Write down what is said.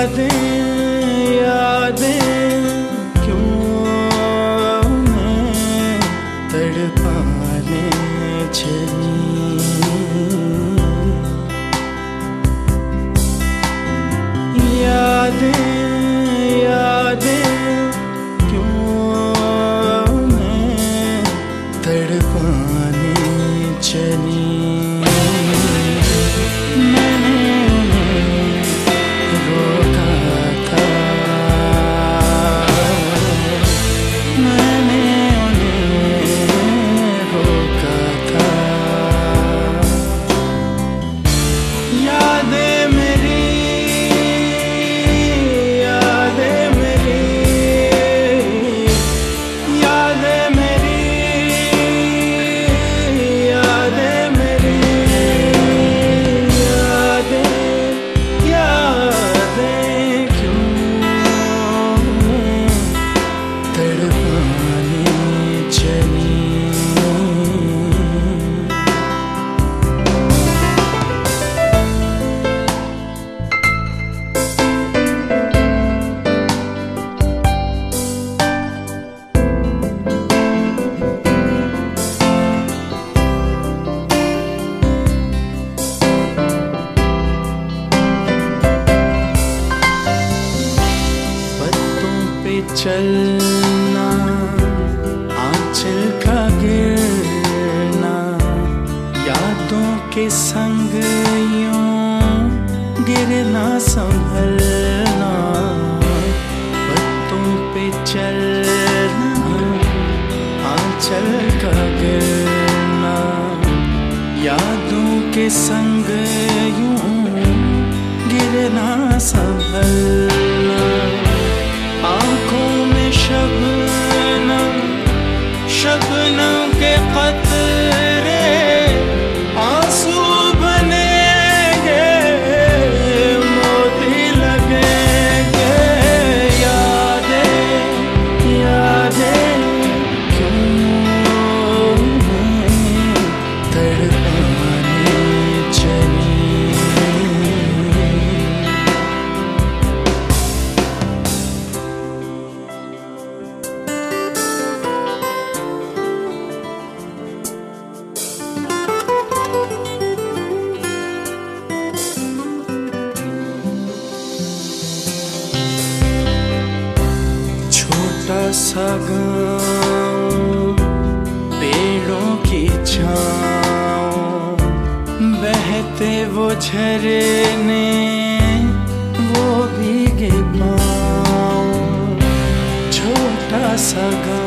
यादें यादें क्यों मैं तड़पाने चली। यादें यादें क्यों मैं तड़पाने चली। चलना आंचल का गिरना, यादों के संग यूं गिरना संभलना। पत्तों पे चलना आंचल का गिरना, यादों के संग यूं गिरना संभलना। आँखों में शबनम शबनम के कतरे आंसू बनेंगे, मोती लगेंगे। यादें यादें क्यों मैं तड़पाने चली। छोटा सा गाँव, पेड़ों की छाँव, बहते वो झरने वो भीगे पाँव। छोटा सा गाँव